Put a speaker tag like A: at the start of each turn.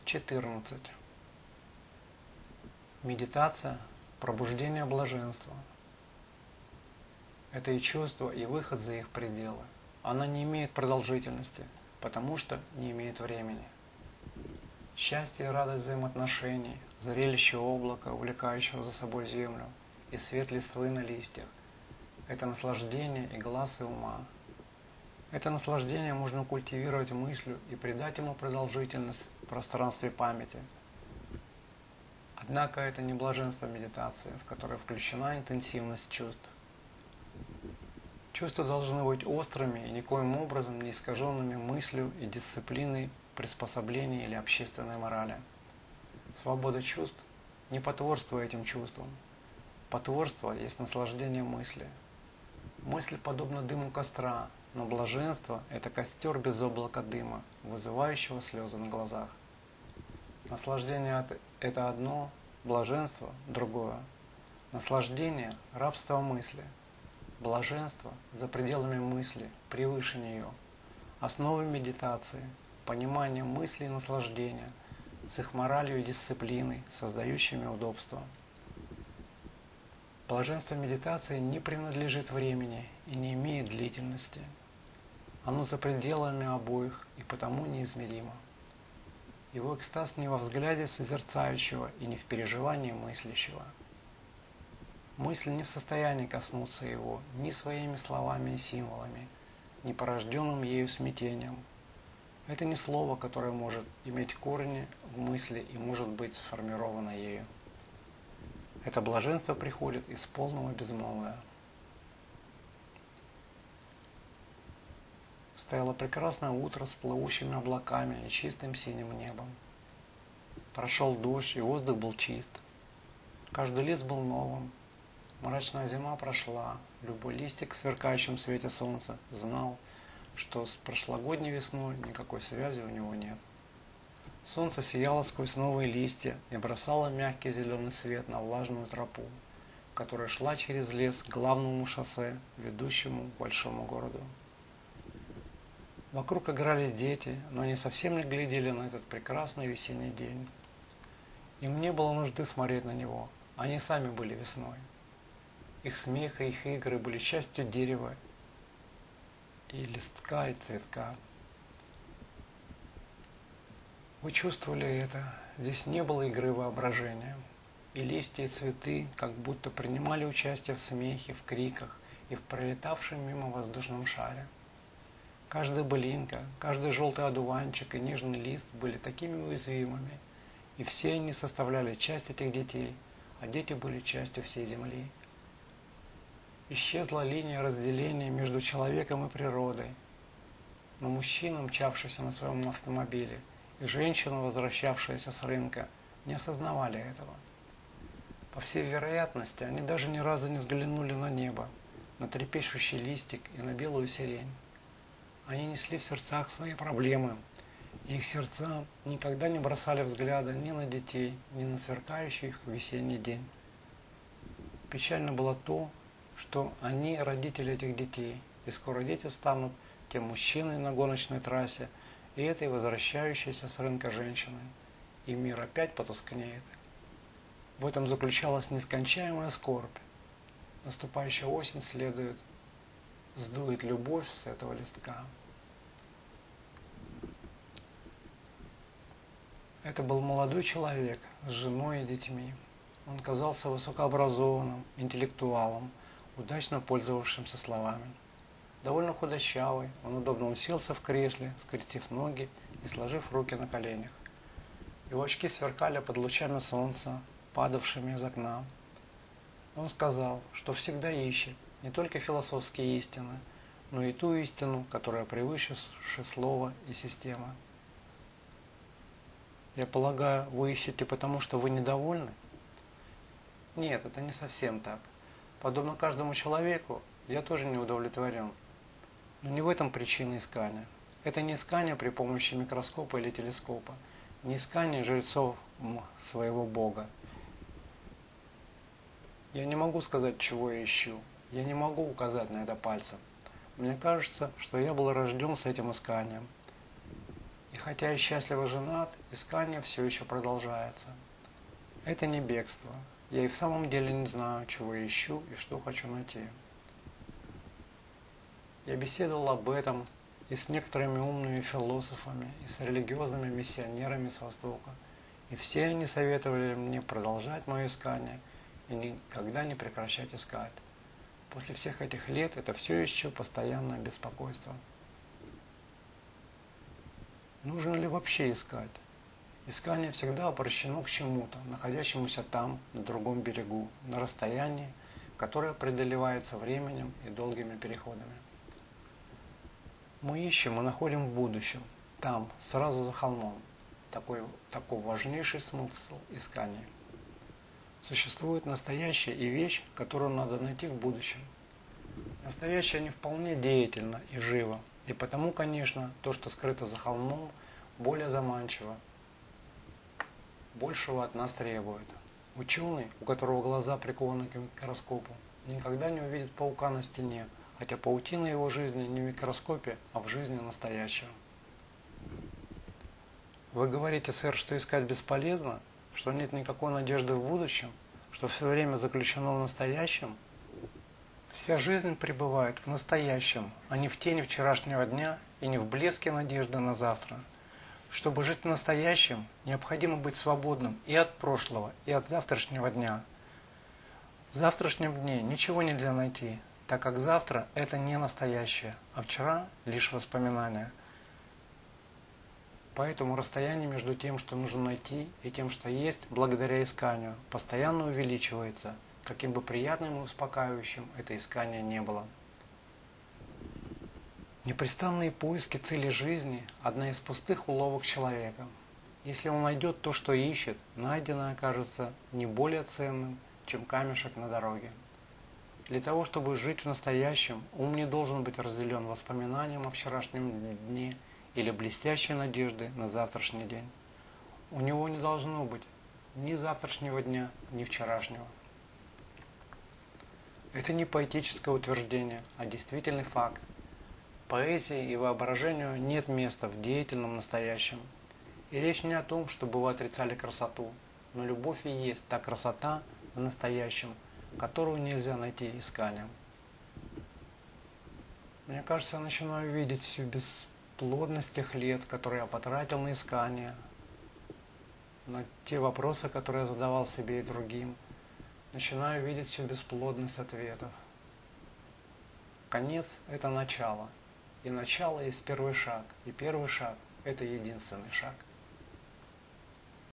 A: 14. Медитация – пробуждение блаженства. Это и чувство, и выход за их пределы. Она не имеет продолжительности, потому что не имеет времени. Счастье и радость взаимоотношений, зрелище облака, увлекающего за собой землю, и свет листвы на листьях – это наслаждение и глаз и ума. Это наслаждение можно культивировать мыслью и придать ему продолжительность в пространстве памяти. Однако это не блаженство медитации, в которое включена интенсивность чувств. Чувства должны быть острыми и никоим образом не искаженными мыслью и дисциплиной приспособления или общественной морали. Свобода чувств не потворство этим чувствам. Потворство есть наслаждение мысли. Мысль подобна дыму костра, но блаженство – это костер без облака дыма, вызывающего слезы на глазах. Наслаждение – это одно, блаженство – другое. Наслаждение – рабство мысли. Блаженство за пределами мысли, превыше нее. Основы медитации – понимание мысли и наслаждения с их моралью и дисциплиной, создающими удобство. Блаженство медитации не принадлежит времени и не имеет длительности. Оно за пределами обоих и потому неизмеримо. Его экстаз не во взгляде созерцающего и не в переживании мыслящего. Мысль не в состоянии коснуться его ни своими словами и символами, ни порожденным ею смятением. Это не слово, которое может иметь корни в мысли и может быть сформировано ею. Это блаженство приходит из полного безмолвия. Стояло прекрасное утро с плывущими облаками и чистым синим небом. Прошел дождь, и воздух был чист. Каждый лист был новым. Мрачная зима прошла. Любой листик в сверкающем свете солнца знал, что с прошлогодней весной никакой связи у него нет. Солнце сияло сквозь новые листья и бросало мягкий зеленый свет на влажную тропу, которая шла через лес к главному шоссе, ведущему к большому городу. Вокруг играли дети, но они совсем не глядели на этот прекрасный весенний день. Им не было нужды смотреть на него, они сами были весной. Их смех и их игры были частью дерева и листка, и цветка. Вы чувствовали это, здесь не было игры воображения. И листья, и цветы как будто принимали участие в смехе, в криках и в пролетавшем мимо воздушном шаре. Каждая былинка, каждый желтый одуванчик и нежный лист были такими уязвимыми, и все они составляли часть этих детей, а дети были частью всей земли. Исчезла линия разделения между человеком и природой, но мужчина, мчавшийся на своем автомобиле, и женщина, возвращавшаяся с рынка, не осознавали этого. По всей вероятности, они даже ни разу не взглянули на небо, на трепещущий листик и на белую сирень. Они несли в сердцах свои проблемы, и их сердца никогда не бросали взгляда ни на детей, ни на сверкающий их весенний день. Печально было то, что они родители этих детей, и скоро дети станут тем мужчиной на гоночной трассе и этой возвращающейся с рынка женщиной, и мир опять потускнеет. В этом заключалась нескончаемая скорбь. Наступающая осень сдует любовь с этого листка. Это был молодой человек с женой и детьми. Он казался высокообразованным, интеллектуалом, удачно пользовавшимся словами. Довольно худощавый, он удобно уселся в кресле, скрестив ноги и сложив руки на коленях. Его очки сверкали под лучами солнца, падавшими из окна. Он сказал, что всегда ищет не только философские истины, но и ту истину, которая превыше слова и системы. Я полагаю, вы ищете потому, что вы недовольны? Нет, это не совсем так. Подобно каждому человеку, я тоже не удовлетворен. Но не в этом причина искания. Это не искание при помощи микроскопа или телескопа, не искание жрецов своего Бога. Я не могу сказать, чего я ищу. Я не могу указать на это пальцем. Мне кажется, что я был рожден с этим исканием. И хотя и счастливо женат, искание все еще продолжается. Это не бегство. Я и в самом деле не знаю, чего я ищу и что хочу найти. Я беседовал об этом и с некоторыми умными философами, и с религиозными миссионерами с Востока, и все они советовали мне продолжать мое искание и никогда не прекращать искать. После всех этих лет это все еще постоянное беспокойство. Нужно ли вообще искать? Искание всегда обращено к чему-то, находящемуся там, на другом берегу, на расстоянии, которое преодолевается временем и долгими переходами. Мы ищем и находим в будущем, там, сразу за холмом, такой важнейший смысл искания. Существует настоящее и вещь, которую надо найти в будущем. Настоящее не вполне деятельно и живо, и потому, конечно, то, что скрыто за холмом, более заманчиво, большего от нас требует. Ученый, у которого глаза прикованы к микроскопу, никогда не увидит паука на стене, хотя паутина его жизни не в микроскопе, а в жизни настоящего. Вы говорите, сэр, что искать бесполезно, что нет никакой надежды в будущем, что все время заключено в настоящем? Вся жизнь пребывает в настоящем, а не в тени вчерашнего дня и не в блеске надежды на завтра. Чтобы жить в настоящем, необходимо быть свободным и от прошлого, и от завтрашнего дня. В завтрашнем дне ничего нельзя найти, так как завтра – это не настоящее, а вчера – лишь воспоминания. Поэтому расстояние между тем, что нужно найти, и тем, что есть, благодаря исканию, постоянно увеличивается, каким бы приятным и успокаивающим это искание не было. Непрестанные поиски цели жизни – одна из пустых уловок человека. Если он найдет то, что ищет, найденное окажется не более ценным, чем камешек на дороге. Для того, чтобы жить в настоящем, ум не должен быть разделен воспоминанием о вчерашнем дне или блестящей надеждой на завтрашний день. У него не должно быть ни завтрашнего дня, ни вчерашнего. Это не поэтическое утверждение, а действительный факт. Поэзии и воображению нет места в деятельном настоящем. И речь не о том, чтобы вы отрицали красоту, но любовь и есть та красота в настоящем, которую нельзя найти исканием. Мне кажется, я начинаю видеть всю бесплодность тех лет, которые я потратил на искание, на те вопросы, которые я задавал себе и другим. Начинаю видеть всю бесплодность ответов. Конец – это начало. И начало есть первый шаг. И первый шаг – это единственный шаг.